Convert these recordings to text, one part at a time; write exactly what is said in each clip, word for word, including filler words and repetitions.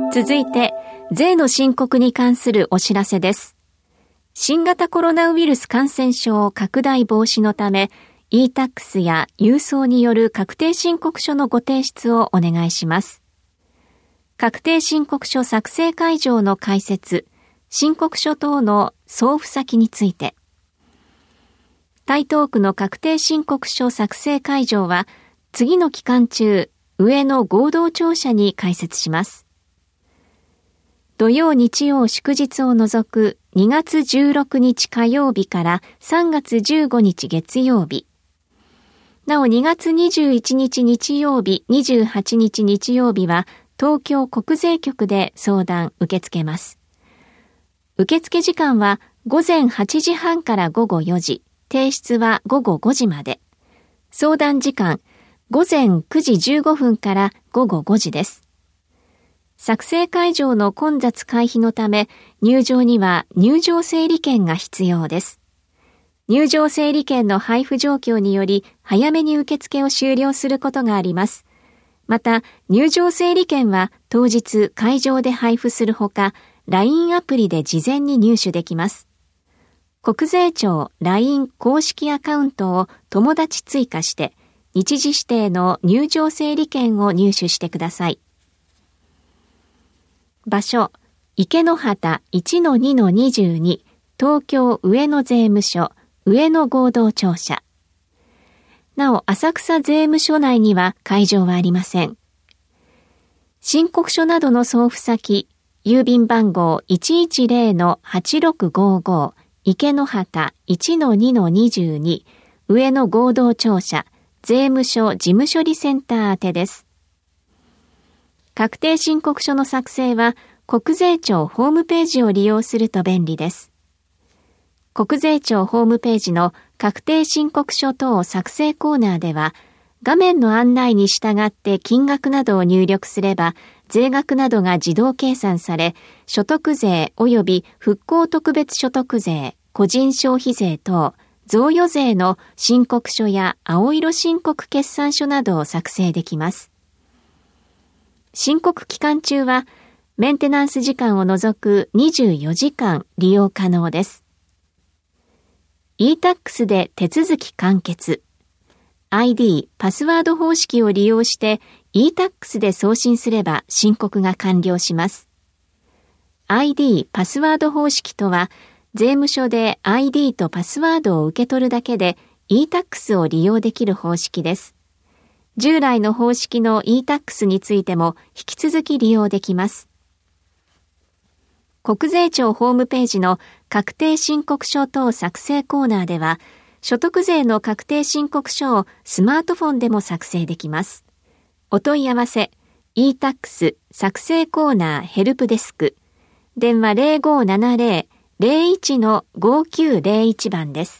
続いて、税の申告に関するお知らせです。新型コロナウイルス感染症拡大防止のため、イータックス や郵送による確定申告書のご提出をお願いします。確定申告書作成会場の開設、申告書等の送付先について、台東区の確定申告書作成会場は、次の期間中、上野合同庁舎に開設します。土曜日曜祝日を除くにがつじゅうろくにち火曜日からさんがつじゅうごにち月曜日。なおにがつにじゅういちにち日曜日、にじゅうはちにち日曜日は東京国税局で相談受け付けます。受付時間は午前はちじはんから午後よじ、提出は午後ごじまで。相談時間、午前くじじゅうごふんから午後ごじです。作成会場の混雑回避のため、入場には入場整理券が必要です。入場整理券の配布状況により、早めに受付を終了することがあります。また、入場整理券は当日会場で配布するほか、ライン アプリで事前に入手できます。国税庁 ライン 公式アカウントを友達追加して、日時指定の入場整理券を入手してください。場所、池之端 いちのにのにじゅうに 東京上野税務署上野合同庁舎。なお、浅草税務署内には会場はありません。申告書などの送付先、郵便番号 いちいちぜろのはちろくごご 池之端 いちのにのにじゅうに 上野合同庁舎税務署事務処理センター宛てです。確定申告書の作成は国税庁ホームページを利用すると便利です。国税庁ホームページの確定申告書等作成コーナーでは、画面の案内に従って金額などを入力すれば、税額などが自動計算され、所得税及び復興特別所得税、個人消費税等、贈与税の申告書や青色申告決算書などを作成できます。申告期間中はメンテナンス時間を除くにじゅうよじかん利用可能です。イータックス で手続き完結。アイディー、パスワード方式を利用して イータックス で送信すれば申告が完了します。アイディー、パスワード方式とは、税務署で アイディー とパスワードを受け取るだけで イータックス を利用できる方式です。従来の方式の イータックス についても引き続き利用できます。国税庁ホームページの確定申告書等作成コーナーでは、所得税の確定申告書をスマートフォンでも作成できます。お問い合わせ、イータックス 作成コーナーヘルプデスク、電話 ゼロごーななゼロ ゼロいちのごきゅうゼロいち 番です。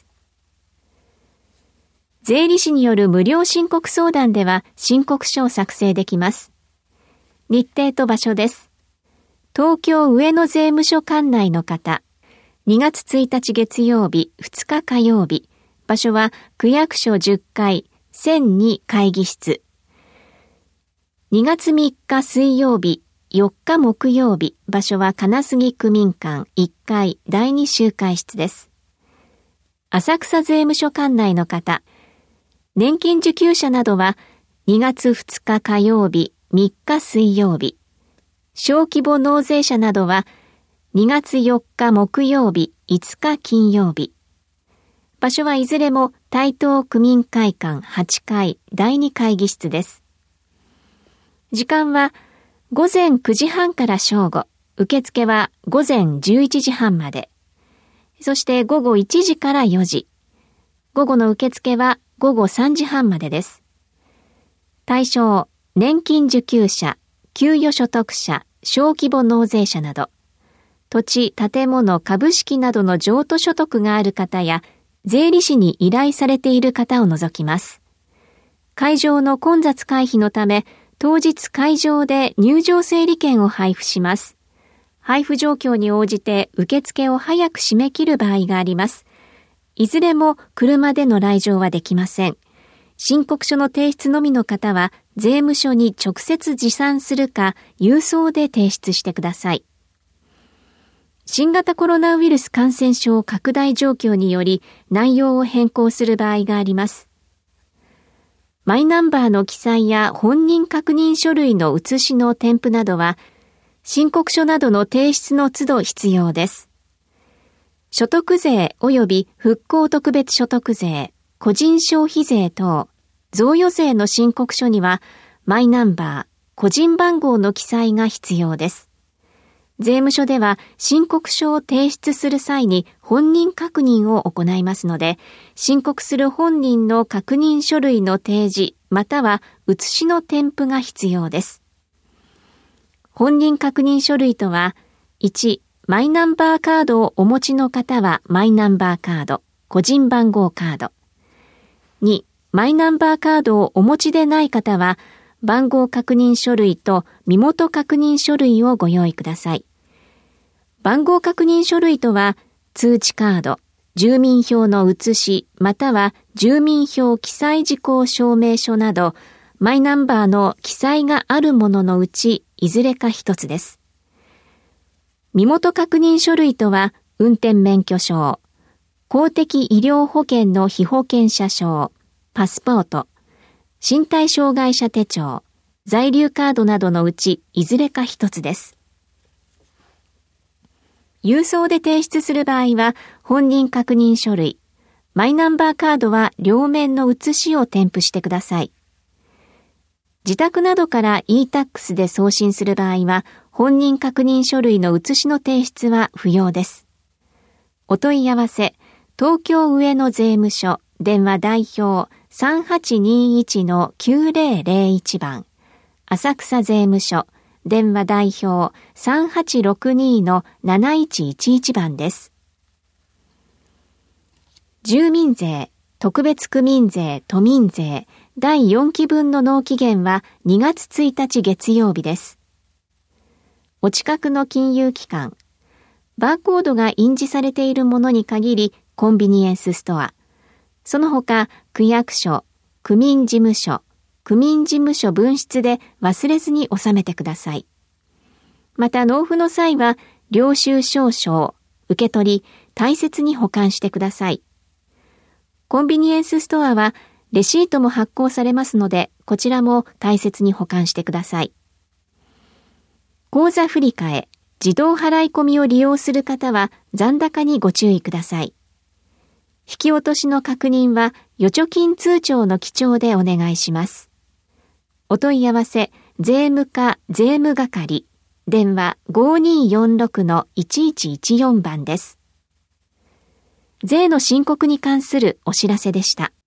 税理士による無料申告相談では申告書を作成できます。日程と場所です。東京上野税務署管内の方、にがつついたち月曜日、ふつか火曜日、場所は区役所じゅっかい、せんに会議室。にがつみっか水曜日、よっか木曜日、場所は金杉区民館いっかいだいに集会室です。浅草税務署管内の方、年金受給者などはにがつふつか火曜日、みっか水曜日、小規模納税者などはにがつよっか木曜日、いつか金曜日。場所はいずれも台東区民会館はちかいだいに会議室です。時間はごぜんくじはんから正午、受付はごぜんじゅういちじはんまで。そしてごごいちじからよじ。午後の受付はごごさんじはんまでです。対象、年金受給者、給与所得者、小規模納税者など、土地、建物、株式などの譲渡所得がある方や、税理士に依頼されている方を除きます。会場の混雑回避のため、当日会場で入場整理券を配布します。配布状況に応じて受付を早く締め切る場合があります。いずれも車での来場はできません。 申告書の提出のみの方は、税務署に直接持参するか、郵送で提出してください。新型コロナウイルス感染症拡大状況により、内容を変更する場合があります。マイナンバーの記載や本人確認書類の写しの添付などは、申告書などの提出の都度必要です。所得税及び復興特別所得税、個人消費税等、贈与税の申告書には、マイナンバー、個人番号の記載が必要です。税務署では申告書を提出する際に本人確認を行いますので、申告する本人の確認書類の提示または写しの添付が必要です。本人確認書類とは、いち、マイナンバーカードをお持ちの方はマイナンバーカード、個人番号カード。に、マイナンバーカードをお持ちでない方は、番号確認書類と身元確認書類をご用意ください。番号確認書類とは、通知カード、住民票の写し、または住民票記載事項証明書など、マイナンバーの記載があるもののうち、いずれか一つです。身元確認書類とは、運転免許証、公的医療保険の被保険者証、パスポート、身体障害者手帳、在留カードなどのうち、いずれか一つです。郵送で提出する場合は、本人確認書類、マイナンバーカードは両面の写しを添付してください。自宅などから イータックス で送信する場合は、本人確認書類の写しの提出は不要です。お問い合わせ、東京上野税務署、電話代表 さんはちにいちのきゅうぜろぜろいち 番、浅草税務署、電話代表 さんはちろくにのなないちいちいち 番です。住民税、特別区民税、都民税、だいよんきぶんの納期限はにがつついたち月曜日です。お近くの金融機関、バーコードが印字されているものに限りコンビニエンスストア、その他区役所、区民事務所、区民事務所分室で忘れずに納めてください。また納付の際は領収証書、受け取り、大切に保管してください。コンビニエンスストアはレシートも発行されますので、こちらも大切に保管してください。口座振替、自動払い込みを利用する方は残高にご注意ください。引き落としの確認は預貯金通帳の記帳でお願いします。お問い合わせ、税務課税務係、電話 ごにーよんろくのいちいちいちよん 番です。税の申告に関するお知らせでした。